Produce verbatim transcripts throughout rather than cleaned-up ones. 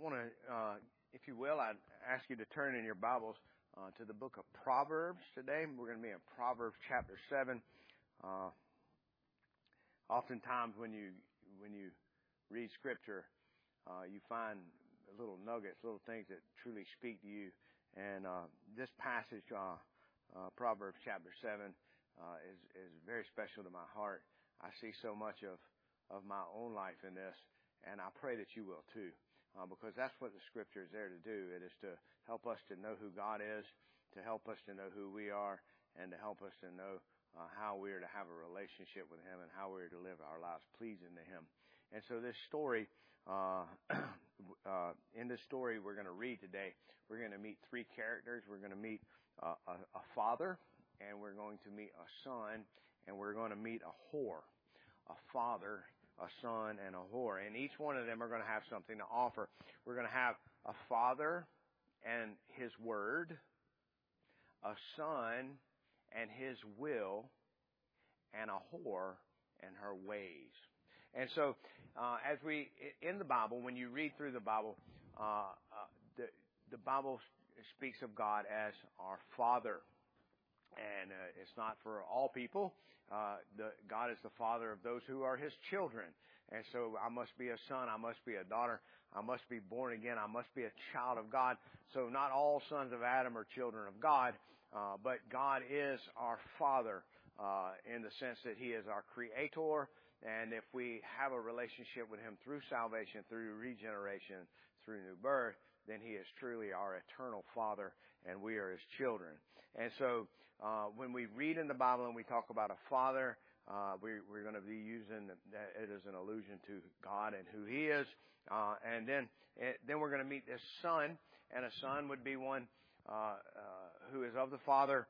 want to, uh, if you will, I'd ask you to turn in your Bibles uh, to the book of Proverbs today. We're going to be in Proverbs chapter seven. Uh, oftentimes when you when you read Scripture, uh, you find little nuggets, little things that truly speak to you. And uh, this passage, uh, uh, Proverbs chapter seven, uh, is is very special to my heart. I see so much of of my own life in this, and I pray that you will too. Uh, because that's what the Scripture is there to do. It is to help us to know who God is, to help us to know who we are, and to help us to know uh, how we are to have a relationship with Him and how we are to live our lives pleasing to Him. And so this story, uh, uh, in this story we're going to read today, we're going to meet three characters. We're going to meet uh, a, a father, and we're going to meet a son, and we're going to meet a whore. A father, a son, and a whore. And each one of them are going to have something to offer. We're going to have a father and his word, a son and his will, and a whore and her ways. And so, uh, as we, in the Bible, when you read through the Bible, uh, uh, the, the Bible speaks of God as our Father. And uh, it's not for all people. Uh, the, God is the Father of those who are His children. And so I must be a son. I must be a daughter. I must be born again. I must be a child of God. So not all sons of Adam are children of God, uh, but God is our Father uh, in the sense that He is our Creator. And if we have a relationship with Him through salvation, through regeneration, through new birth, then He is truly our eternal Father, and we are His children. And so uh, when we read in the Bible and we talk about a father, uh, we, we're going to be using that it as an allusion to God and who He is. Uh, and then it, then we're going to meet this son, and a son would be one uh, uh, who is of the Father.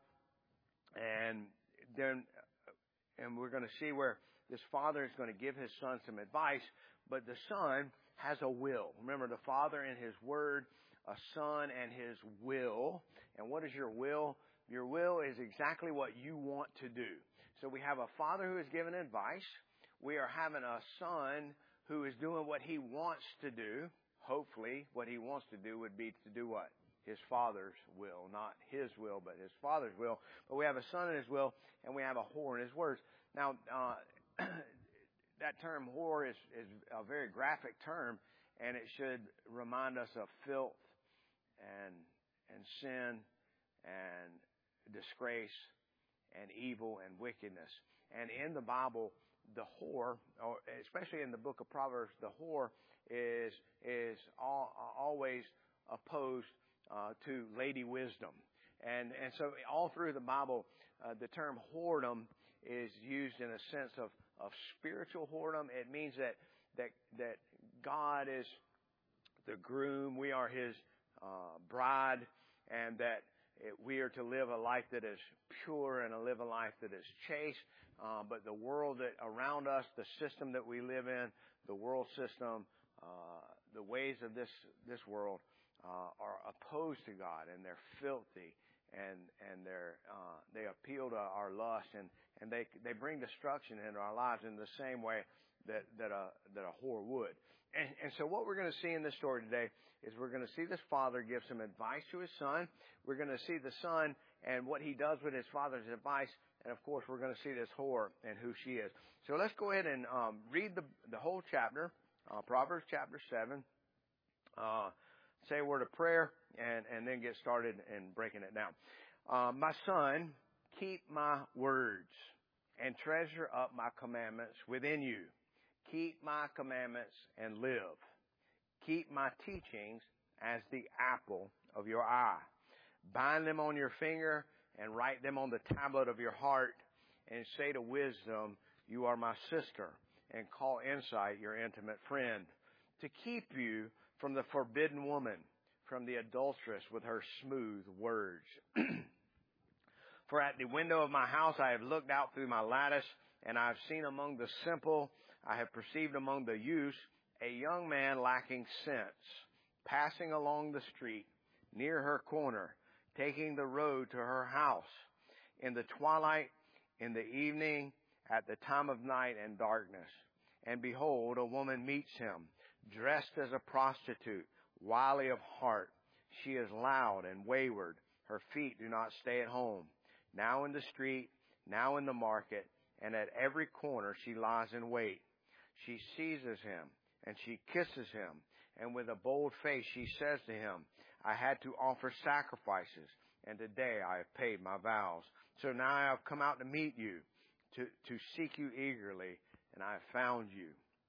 And then and we're going to see where this father is going to give his son some advice, but the son has a will. Remember, the Father and His Word, a Son and His will. And what is your will? Your will is exactly what you want to do. So we have a Father who is giving advice. We are having a Son who is doing what He wants to do. Hopefully, what He wants to do would be to do what? His Father's will. Not His will, but His Father's will. But we have a Son in His will, and we have a whore in His words. Now, uh, that term whore is, is a very graphic term, and it should remind us of filth and and sin and disgrace and evil and wickedness. And in the Bible, the whore, or especially in the book of Proverbs, the whore is is all, always opposed uh, to Lady Wisdom. And and so all through the Bible, uh, the term whoredom is used in a sense of of spiritual whoredom. It means that that that God is the groom, we are His uh, bride, and that it, we are to live a life that is pure and to live a life that is chaste. Uh, but the world that around us, the system that we live in, the world system, uh, the ways of this this world uh, are opposed to God, and they're filthy, and and they're uh, they appeal to our lust, and and they they bring destruction into our lives in the same way that that a that a whore would. And, and so what we're going to see in this story today is we're going to see this father give some advice to his son. We're going to see the son and what he does with his father's advice. And, of course, we're going to see this whore and who she is. So let's go ahead and um, read the, the whole chapter, uh, Proverbs chapter seven, uh, say a word of prayer, and, and then get started in breaking it down. Uh, my son, keep my words and treasure up my commandments within you. Keep my commandments and live. Keep my teachings as the apple of your eye. Bind them on your finger and write them on the tablet of your heart, and say to wisdom, you are my sister, and call insight your intimate friend, to keep you from the forbidden woman, from the adulteress with her smooth words. For at the window of my house I have looked out through my lattice, and I have seen among the simple, I have perceived among the youths, a young man lacking sense, passing along the street near her corner, taking the road to her house. In the twilight, in the evening, at the time of night and darkness. And behold, a woman meets him, dressed as a prostitute, wily of heart. She is loud and wayward. Her feet do not stay at home. Now in the street, now in the market, and at every corner she lies in wait. She seizes him, and she kisses him, and with a bold face she says to him, I had to offer sacrifices, and today I have paid my vows. So now I have come out to meet you, to, to seek you eagerly, and I have found you.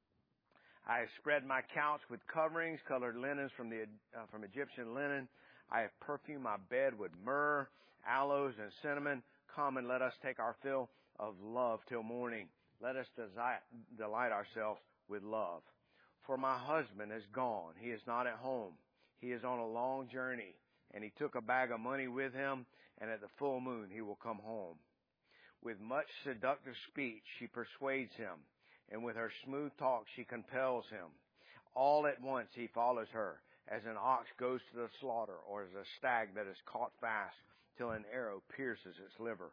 I have spread my couch with coverings, colored linens from the uh, from Egyptian linen. I have perfumed my bed with myrrh, aloes, and cinnamon. Come and let us take our fill of love till morning. Let us desi- delight ourselves with love. For my husband is gone. He is not at home. He is on a long journey, and he took a bag of money with him, and at the full moon he will come home. With much seductive speech she persuades him, and with her smooth talk she compels him. All at once he follows her, as an ox goes to the slaughter, or as a stag that is caught fast, till an arrow pierces its liver.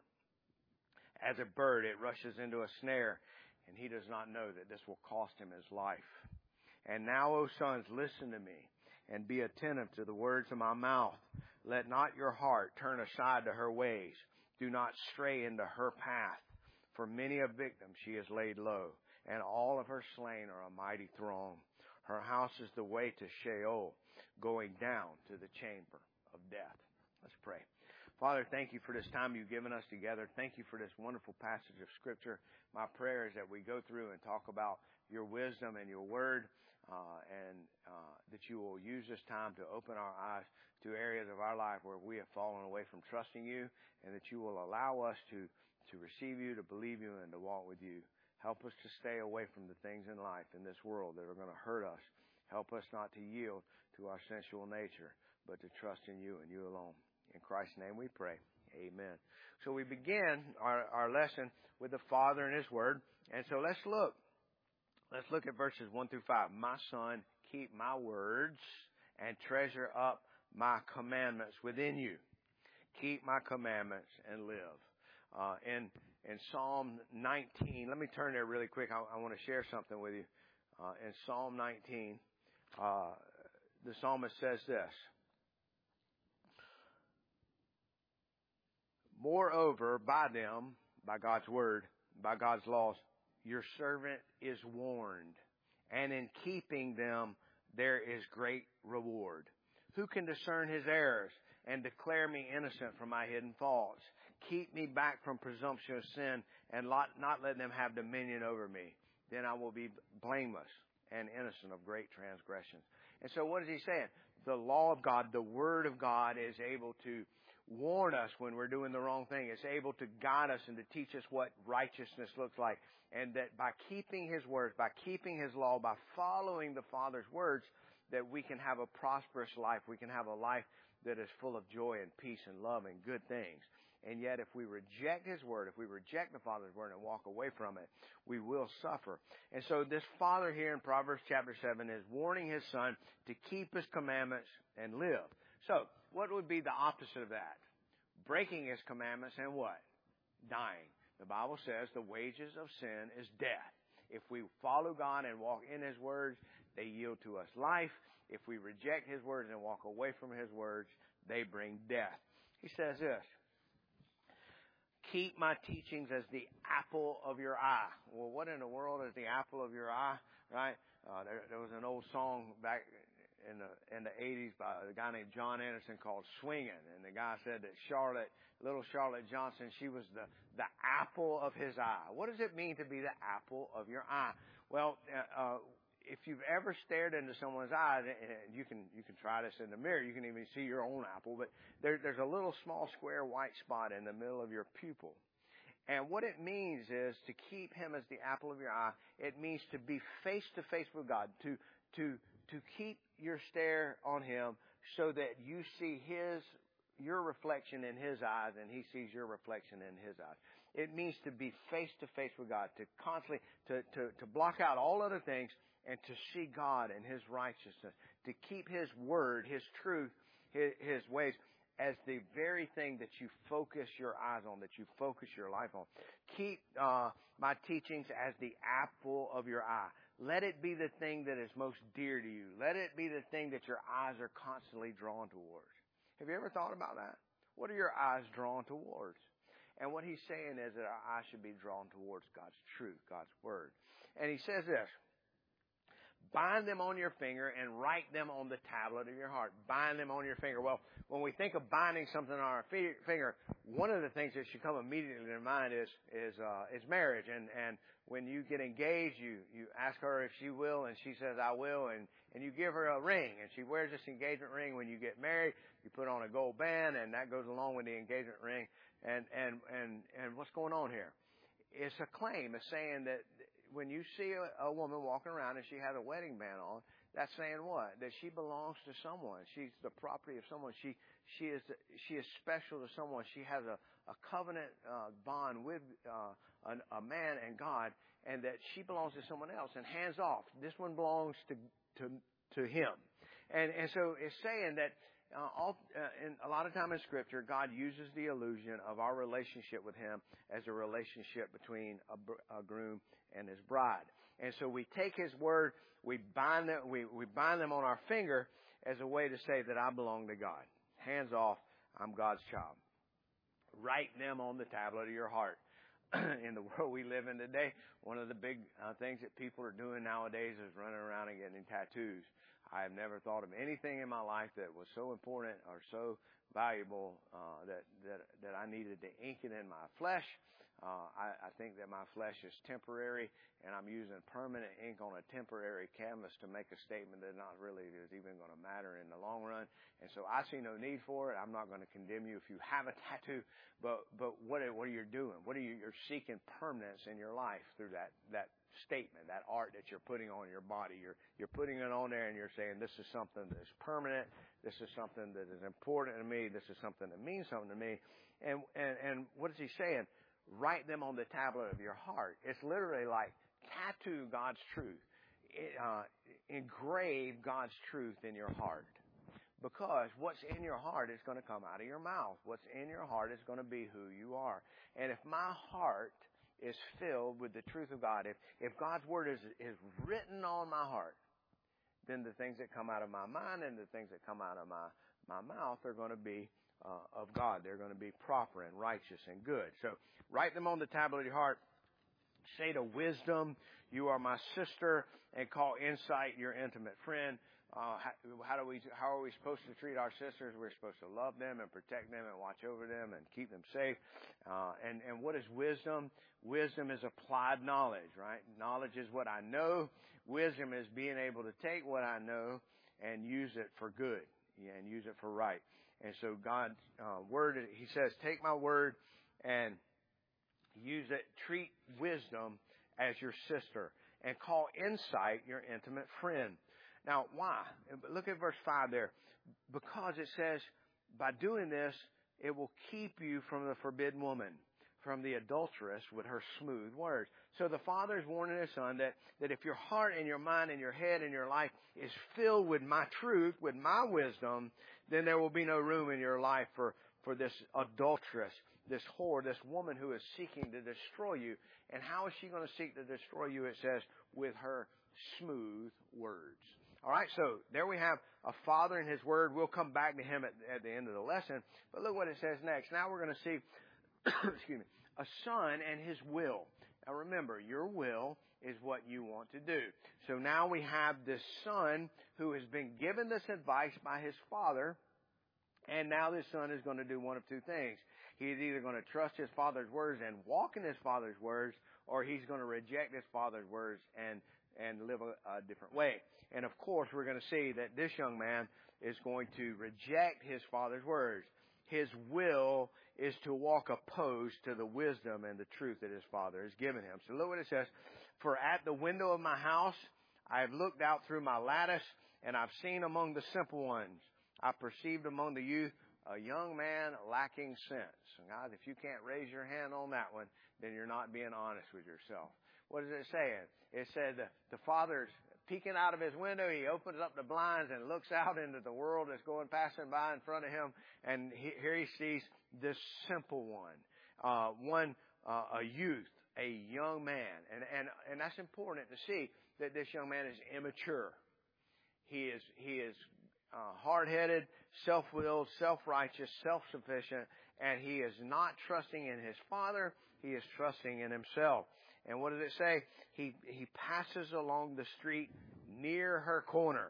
As a bird it rushes into a snare, and he does not know that this will cost him his life. And now, O sons, listen to me, and be attentive to the words of my mouth. Let not your heart turn aside to her ways. Do not stray into her path. For many a victim she has laid low, and all of her slain are a mighty throng. Her house is the way to Sheol, going down to the chamber of death. Let's pray. Father, thank you for this time you've given us together. Thank you for this wonderful passage of Scripture. My prayer is that we go through and talk about your wisdom and your word, uh, and uh, that you will use this time to open our eyes to areas of our life where we have fallen away from trusting you, and that you will allow us to, to receive you, to believe you, and to walk with you. Help us to stay away from the things in life, in this world, that are going to hurt us. Help us not to yield to our sensual nature, but to trust in you and you alone. In Christ's name we pray. Amen. So we begin our, our lesson with the Father and His Word. And so let's look. Let's look at verses one through five. My son, keep my words and treasure up my commandments within you. Keep my commandments and live. Uh, in, in Psalm nineteen, let me turn there really quick. I, I want to share something with you. Uh, in Psalm nineteen, uh, the psalmist says this. Moreover, by them, by God's word, by God's laws, your servant is warned, and in keeping them there is great reward. Who can discern his errors and declare me innocent from my hidden faults? Keep me back from presumptuous sin and not let them have dominion over me. Then I will be blameless and innocent of great transgressions. And so what is he saying? The law of God, the word of God is able to warn us when we're doing the wrong thing. It's able to guide us and to teach us what righteousness looks like. And that by keeping His words, by keeping His law, by following the Father's words, that we can have a prosperous life. We can have a life that is full of joy and peace and love and good things. And yet if we reject His word, if we reject the Father's word and walk away from it, we will suffer. And so this father here in Proverbs chapter seven is warning his son to keep His commandments and live. So what would be the opposite of that? Breaking His commandments and what? Dying. The Bible says the wages of sin is death. If we follow God and walk in His words, they yield to us life. If we reject His words and walk away from His words, they bring death. He says this. Keep my teachings as the apple of your eye. Well, what in the world is the apple of your eye, right? Uh, there, there was an old song back in the in the eighties by a guy named John Anderson called Swingin'. And the guy said that Charlotte, little Charlotte Johnson, she was the, the apple of his eye. What does it mean to be the apple of your eye? Well, uh, if you've ever stared into someone's eye, you can you can try this in the mirror. You can even see your own apple. But there, there's a little small square white spot in the middle of your pupil. And what it means is to keep Him as the apple of your eye. It means to be face to face with God, to to to keep your stare on Him so that you see His your reflection in His eyes and He sees your reflection in His eyes. It means to be face to face with God, to constantly to, to, to block out all other things and to see God and His righteousness, to keep His word, His truth, His, His ways as the very thing that you focus your eyes on, that you focus your life on. Keep uh, my teachings as the apple of your eye. let it be the thing that is most dear to you. Let it be the thing that your eyes are constantly drawn towards. Have you ever thought about that? What are your eyes drawn towards? And what he's saying is that our eyes should be drawn towards God's truth, God's word. And he says this, bind them on your finger and write them on the tablet of your heart. Bind them on your finger. Well, when we think of binding something on our finger, one of the things that should come immediately to mind is is uh, is marriage. And and when you get engaged, you you ask her if she will, and she says I will, and and you give her a ring, and she wears this engagement ring. When you get married, you put on a gold band, and that goes along with the engagement ring. And and and and what's going on here? It's a claim. It's saying that when you see a, a woman walking around and she has a wedding band on, that's saying what? That she belongs to someone. She's the property of someone. She she is she is special to someone. She has a, a covenant uh, bond with uh, an, a man and God, and that she belongs to someone else. And hands off, this one belongs to to to him. And and so it's saying that. Uh, all, uh, in a lot of time in Scripture, God uses the illusion of our relationship with Him as a relationship between a, a groom and his bride. And so we take His word, we bind them, we, we bind them on our finger as a way to say that I belong to God. Hands off, I'm God's child. Write them on the tablet of your heart. In the world we live in today, one of the big uh, things that people are doing nowadays is running around and getting tattoos. I have never thought of anything in my life that was so important or so valuable uh, that, that that I needed to ink it in my flesh. Uh, I, I think that my flesh is temporary, and I'm using permanent ink on a temporary canvas to make a statement that not really is even going to matter in the long run. And so I see no need for it. I'm not going to condemn you if you have a tattoo, but but what are, what are you doing? What are you? You're seeking permanence in your life through that that statement, that art that you're putting on your body. You're you're putting it on there, and you're saying this is something that's permanent. This is something that is important to me. This is something that means something to me. And and and what is he saying? Write them on the tablet of your heart. It's literally like tattoo God's truth. It, uh, engrave God's truth in your heart. Because what's in your heart is going to come out of your mouth. What's in your heart is going to be who you are. And if my heart is filled with the truth of God, if, if God's word is, is written on my heart, then the things that come out of my mind and the things that come out of my, my mouth are going to be uh, of God. They're going to be proper and righteous and good. So write them on the tablet of your heart. Say to wisdom, you are my sister, and call insight your intimate friend. Uh, how, how do we? How are we supposed to treat our sisters? We're supposed to love them and protect them and watch over them and keep them safe. Uh, and and what is wisdom? Wisdom is applied knowledge, right? Knowledge is what I know. Wisdom is being able to take what I know and use it for good, yeah, and use it for right. And so God's uh, word, He says, take my word and use it. Treat wisdom as your sister, and call insight your intimate friend. Now, why? Look at verse five there. Because it says, by doing this, it will keep you from the forbidden woman, from the adulteress with her smooth words. So the Father is warning His Son that, that if your heart and your mind and your head and your life is filled with my truth, with my wisdom, then there will be no room in your life for, for this adulteress, this whore, this woman who is seeking to destroy you. And how is she going to seek to destroy you? It says, with her smooth words. All right, so there we have a father and his word. We'll come back to him at, at the end of the lesson. But look what it says next. Now we're going to see, excuse me, a son and his will. Now remember, your will is what you want to do. So now we have this son who has been given this advice by his father. And now this son is going to do one of two things. He's either going to trust his father's words and walk in his father's words, or he's going to reject his father's words and and live a, a different way. And of course, we're going to see that this young man is going to reject his father's words. His will is to walk opposed to the wisdom and the truth that his father has given him. So look what it says. For at the window of my house, I have looked out through my lattice, and I've seen among the simple ones. I perceived among the youth a young man lacking sense. And guys, if you can't raise your hand on that one, then you're not being honest with yourself. What is it saying? It said the, the father's peeking out of his window. He opens up the blinds and looks out into the world that's going passing by in front of him. And he, here he sees this simple one, uh, one, uh, a youth, a young man. And, and, and that's important to see that this young man is immature. He is, he is uh, hard-headed, self-willed, self-righteous, self-sufficient, and he is not trusting in his father. He is trusting in himself. And what does it say? He, he passes along the street near her corner,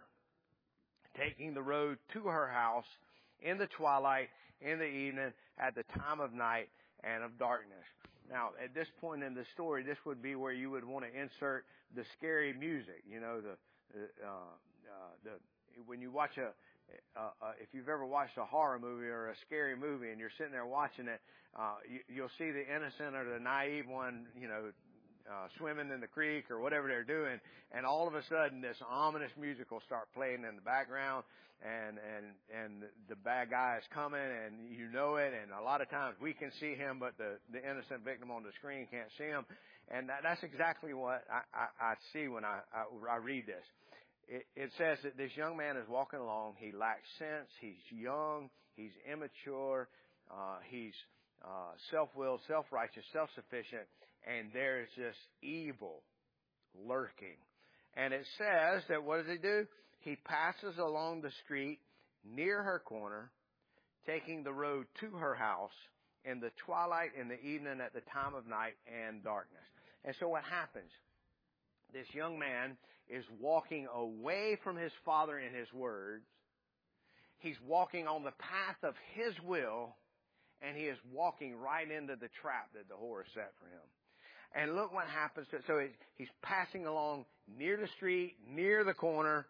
taking the road to her house in the twilight, in the evening, at the time of night and of darkness. Now, at this point in the story, this would be where you would want to insert the scary music. You know, the, uh, uh, the when you watch a, uh, uh, if you've ever watched a horror movie or a scary movie and you're sitting there watching it, uh, you, you'll see the innocent or the naive one, you know, Uh, swimming in the creek or whatever they're doing, and all of a sudden this ominous music will start playing in the background, and and and the bad guy is coming, and you know it, and a lot of times we can see him, but the the innocent victim on the screen can't see him, and that, that's exactly what I, I, I see when I, I I read this. It, it says that this young man is walking along. He lacks sense. He's young. He's immature. Uh, he's uh, self-willed, self-righteous, self-sufficient. And there's this evil lurking. And it says that what does he do? He passes along the street near her corner, taking the road to her house in the twilight, in the evening, at the time of night and darkness. And so what happens? This young man is walking away from his father in his words. He's walking on the path of his will, and he is walking right into the trap that the whore set for him. And look what happens. To, so he's passing along near the street, near the corner.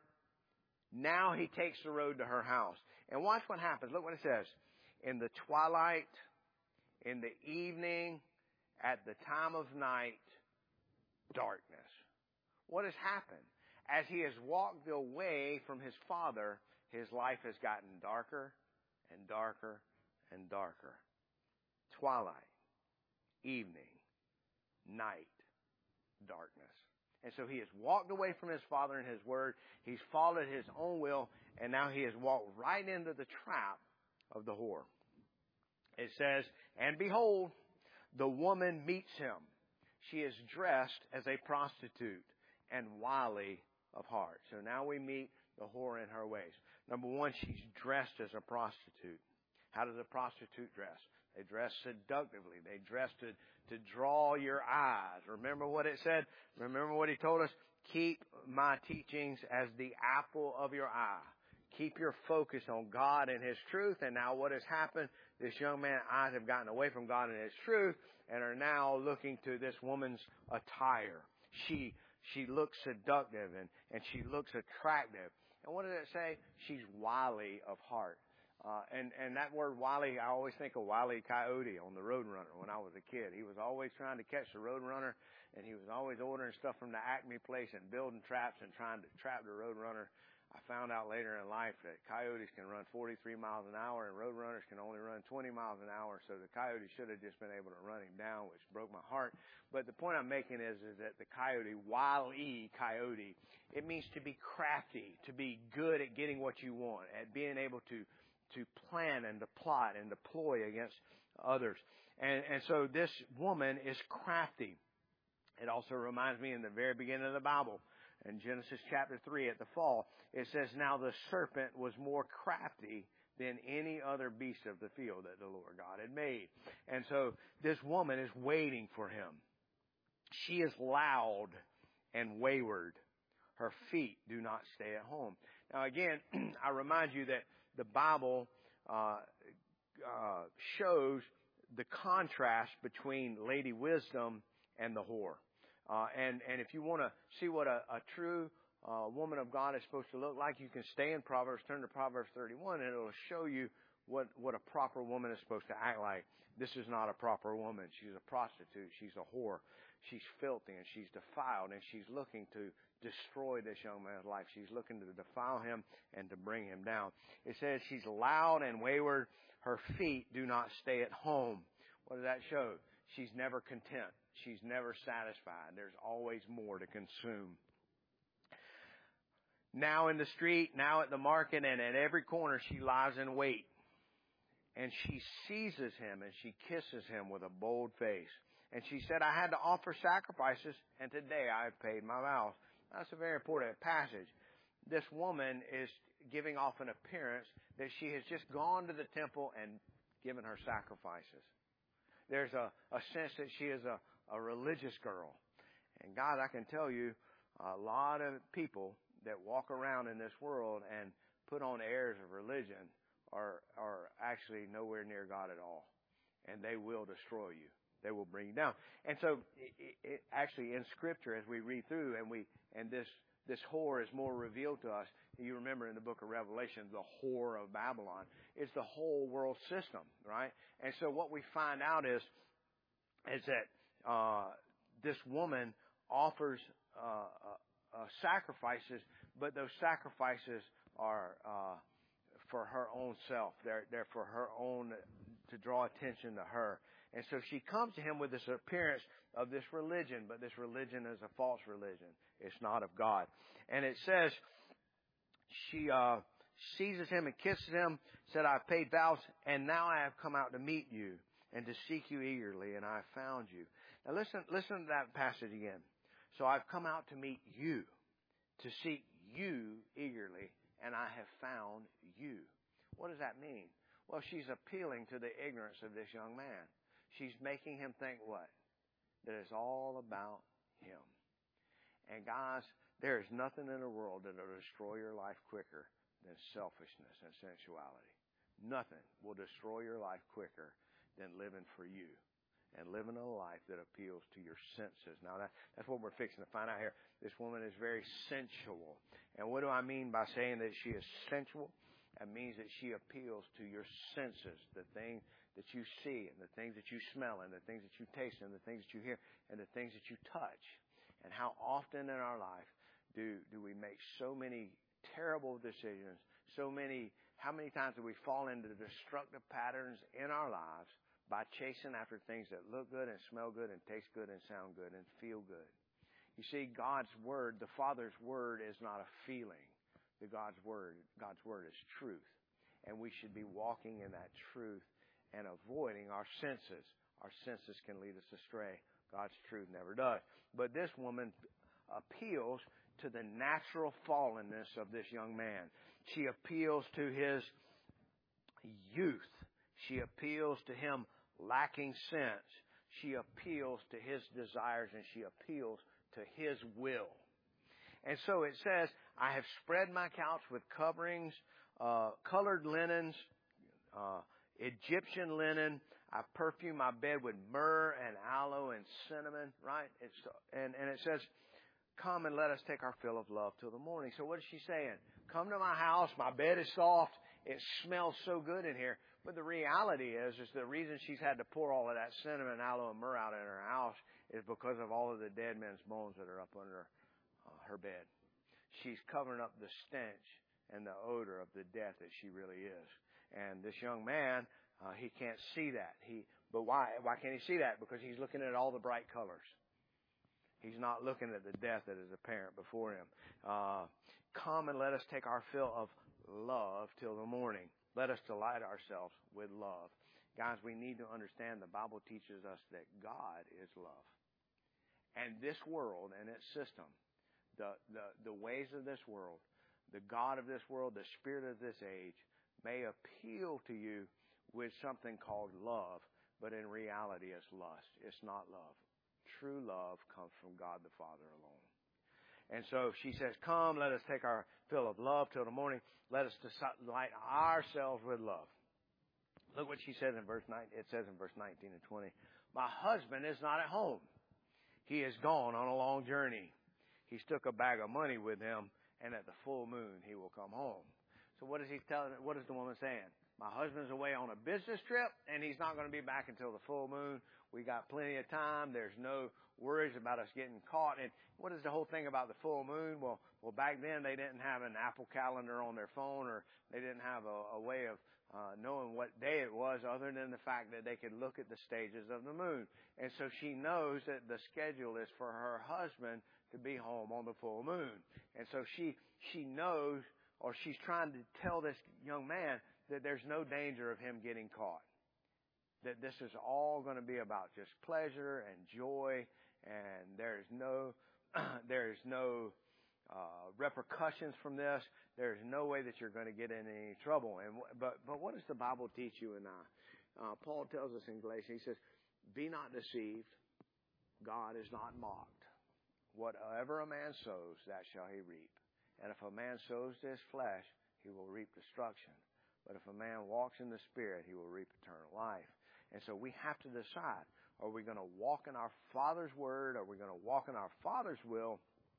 Now he takes the road to her house. And watch what happens. Look what it says. In the twilight, in the evening, at the time of night, darkness. What has happened? As he has walked away from his father, his life has gotten darker and darker and darker. Twilight, evening, night, darkness. And so he has walked away from his father and his word. He's followed his own will, and now he has walked right into the trap of the whore. It says, and behold, the woman meets him. She is dressed as a prostitute and wily of heart. So now we meet the whore in her ways. Number one, she's dressed as a prostitute. How does a prostitute dress? They dress seductively. They dress to, to draw your eyes. Remember what it said? Remember what he told us? Keep my teachings as the apple of your eye. Keep your focus on God and His truth. And now what has happened? This young man's eyes have gotten away from God and His truth and are now looking to this woman's attire. She she looks seductive and, and she looks attractive. And what does it say? She's wily of heart. Uh, and, and that word wily, I always think of Wile E. Coyote on the Roadrunner when I was a kid. He was always trying to catch the Roadrunner, and he was always ordering stuff from the Acme place and building traps and trying to trap the Roadrunner. I found out later in life that coyotes can run forty-three miles an hour and Roadrunners can only run twenty miles an hour, so the coyote should have just been able to run him down, which broke my heart. But the point I'm making is, is that the coyote, Wile E. Coyote, it means to be crafty, to be good at getting what you want, at being able to to plan and to plot and deploy against others. And, and so this woman is crafty. It also reminds me in the very beginning of the Bible, in Genesis chapter three at the fall, it says, now the serpent was more crafty than any other beast of the field that the Lord God had made. And so this woman is waiting for him. She is loud and wayward. Her feet do not stay at home. Now again, I remind you that the Bible uh, uh, shows the contrast between Lady Wisdom and the whore. Uh, and, and if you want to see what a, a true uh, woman of God is supposed to look like, you can stay in Proverbs, turn to Proverbs thirty-one, and it will show you what, what a proper woman is supposed to act like. This is not a proper woman. She's a prostitute. She's a whore. She's filthy and she's defiled, and she's looking to destroy this young man's life. She's looking to defile him and to bring him down. It says she's loud and wayward. Her feet do not stay at home. What does that show? She's never content. She's never satisfied. There's always more to consume. Now in the street, now at the market, and at every corner she lies in wait. And she seizes him and she kisses him with a bold face. And she said, I had to offer sacrifices, and today I have paid my vows. That's a very important passage. This woman is giving off an appearance that she has just gone to the temple and given her sacrifices. There's a, a sense that she is a, a religious girl. And God, I can tell you, a lot of people that walk around in this world and put on airs of religion are, are actually nowhere near God at all. And they will destroy you. They will bring you down. And so, it, it, actually, in Scripture, as we read through, and we and this this whore is more revealed to us. You remember in the book of Revelation, the whore of Babylon. It's the whole world system, right? And so, what we find out is is that uh, this woman offers uh, uh, uh, sacrifices, but those sacrifices are uh, for her own self. They're they're for her own, to draw attention to her. And so she comes to him with this appearance of this religion, but this religion is a false religion. It's not of God. And it says she uh, seizes him and kisses him, said, I've paid vows, and now I have come out to meet you and to seek you eagerly, and I have found you. Now listen, listen to that passage again. So I've come out to meet you, to seek you eagerly, and I have found you. What does that mean? Well, she's appealing to the ignorance of this young man. She's making him think what? That it's all about him. And guys, there is nothing in the world that will destroy your life quicker than selfishness and sensuality. Nothing will destroy your life quicker than living for you and living a life that appeals to your senses. Now, that, that's what we're fixing to find out here. This woman is very sensual. And what do I mean by saying that she is sensual? That means that she appeals to your senses, the thing that you see and the things that you smell and the things that you taste and the things that you hear and the things that you touch. And how often in our life do, do we make so many terrible decisions, so many, how many times do we fall into destructive patterns in our lives by chasing after things that look good and smell good and taste good and sound good and feel good? You see, God's Word, the Father's Word, is not a feeling. The God's Word, God's Word is truth. And we should be walking in that truth and avoiding our senses. Our senses can lead us astray. God's truth never does. But this woman appeals to the natural fallenness of this young man. She appeals to his youth. She appeals to him lacking sense. She appeals to his desires, and she appeals to his will. And so it says, I have spread my couch with coverings, uh, colored linens, uh, Egyptian linen. I perfume my bed with myrrh and aloe and cinnamon, right? It's, and, and it says, come and let us take our fill of love till the morning. So what is she saying? Come to my house. My bed is soft. It smells so good in here. But the reality is, is the reason she's had to pour all of that cinnamon, aloe, and myrrh out in her house is because of all of the dead men's bones that are up under uh, her bed. She's covering up the stench and the odor of the death that she really is. And this young man, uh, he can't see that. He, but why? Why can't he see that? Because he's looking at all the bright colors. He's not looking at the death that is apparent before him. Uh, come and let us take our fill of love till the morning. Let us delight ourselves with love. Guys, we need to understand the Bible teaches us that God is love. And this world and its system, the, the, the ways of this world, the God of this world, the spirit of this age, may appeal to you with something called love, but in reality it's lust. It's not love. True love comes from God the Father alone. And so she says, come, let us take our fill of love till the morning. Let us delight ourselves with love. Look what she says in verse nine. It says in verse nineteen and twenty. My husband is not at home. He is gone on a long journey. He's took a bag of money with him, and at the full moon he will come home. So what is he telling? What is the woman saying? My husband's away on a business trip, and he's not going to be back until the full moon. We got plenty of time. There's no worries about us getting caught. And what is the whole thing about the full moon? Well, well, back then they didn't have an Apple calendar on their phone, or they didn't have a, a way of uh, knowing what day it was, other than the fact that they could look at the stages of the moon. And so she knows that the schedule is for her husband to be home on the full moon. And so she she knows, or she's trying to tell this young man that there's no danger of him getting caught. That this is all going to be about just pleasure and joy, and there is no, there is no uh, repercussions from this. There's no way that you're going to get in any trouble. And but but what does the Bible teach you and I? Uh, Paul tells us in Galatians, he says, "Be not deceived. God is not mocked. Whatever a man sows, that shall he reap. And if a man sows to his flesh, he will reap destruction. But if a man walks in the Spirit, he will reap eternal life." And so we have to decide, are we going to walk in our Father's Word? Are we going to walk in our Father's will?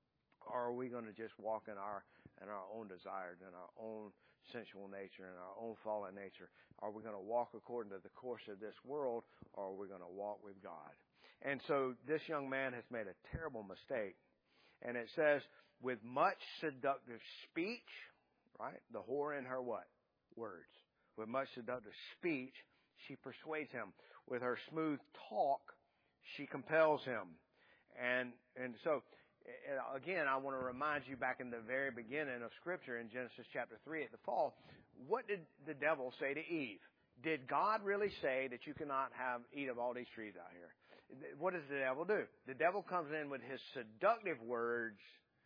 Or are we going to just walk in our in our own desires, in our own sensual nature, in our own fallen nature? Are we going to walk according to the course of this world, or are we going to walk with God? And so this young man has made a terrible mistake. And it says, with much seductive speech, right? The whore in her what? Words. With much seductive speech, she persuades him. With her smooth talk, she compels him. And and so, again, I want to remind you back in the very beginning of Scripture in Genesis chapter three at the fall, what did the devil say to Eve? Did God really say that you cannot have eat of all these trees out here? What does the devil do? The devil comes in with his seductive words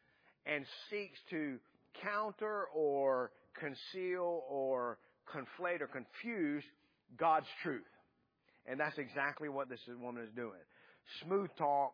and seeks to counter or conceal or conflate or confuse God's truth. And that's exactly what this woman is doing. Smooth talk.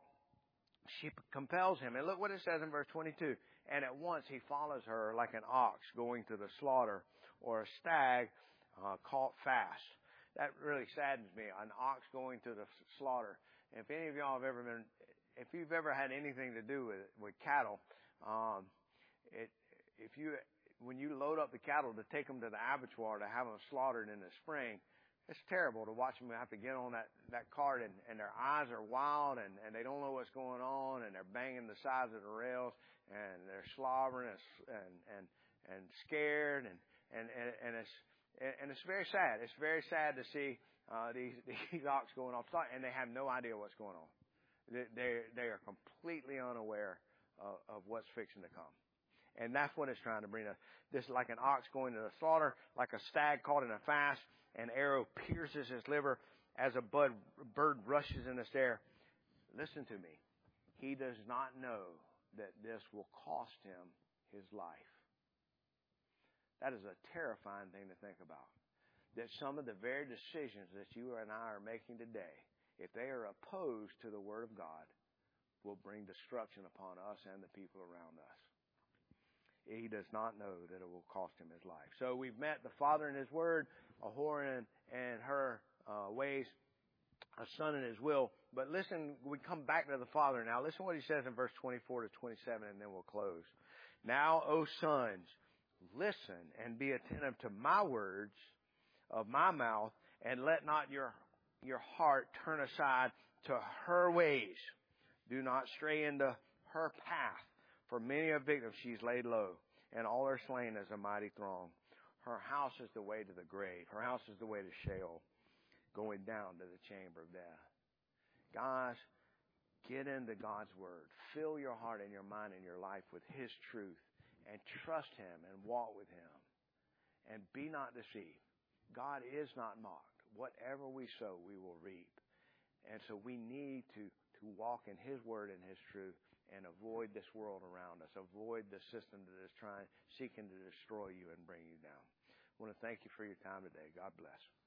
She compels him. And look what it says in verse twenty-two. And at once he follows her like an ox going to the slaughter, or a stag uh, caught fast. That really saddens me. An ox going to the slaughter. If any of y'all have ever been, if you've ever had anything to do with with cattle, um, it if you when you load up the cattle to take them to the abattoir to have them slaughtered in the spring, it's terrible to watch them have to get on that, that cart and, and their eyes are wild and, and they don't know what's going on and they're banging the sides of the rails and they're slobbering and and and, and scared and, and, and, and it's and it's very sad. It's very sad to see uh, these these ox going off and they have no idea what's going on. They they, they are completely unaware of, of what's fixing to come. And that's what it's trying to bring us. This like an ox going to the slaughter, like a stag caught in a fast. An arrow pierces his liver as a bud, bird rushes in the air. Listen to me. He does not know that this will cost him his life. That is a terrifying thing to think about. That some of the very decisions that you and I are making today, if they are opposed to the Word of God, will bring destruction upon us and the people around us. He does not know that it will cost him his life. So we've met the Father in His Word, a whore in, in her uh, ways, a son in His will. But listen, we come back to the Father now. Listen what He says in verse twenty-four to twenty-seven, and then we'll close. Now, O sons, listen and be attentive to my words of my mouth, and let not your your heart turn aside to her ways. Do not stray into her path. For many a victim she's laid low, and all are slain as a mighty throng. Her house is the way to the grave. Her house is the way to Sheol, going down to the chamber of death. Guys, get into God's Word. Fill your heart and your mind and your life with His truth, and trust Him and walk with Him. And be not deceived. God is not mocked. Whatever we sow, we will reap. And so we need to, to walk in His Word and His truth, and avoid this world around us. Avoid the system that is trying, seeking to destroy you and bring you down. I want to thank you for your time today. God bless.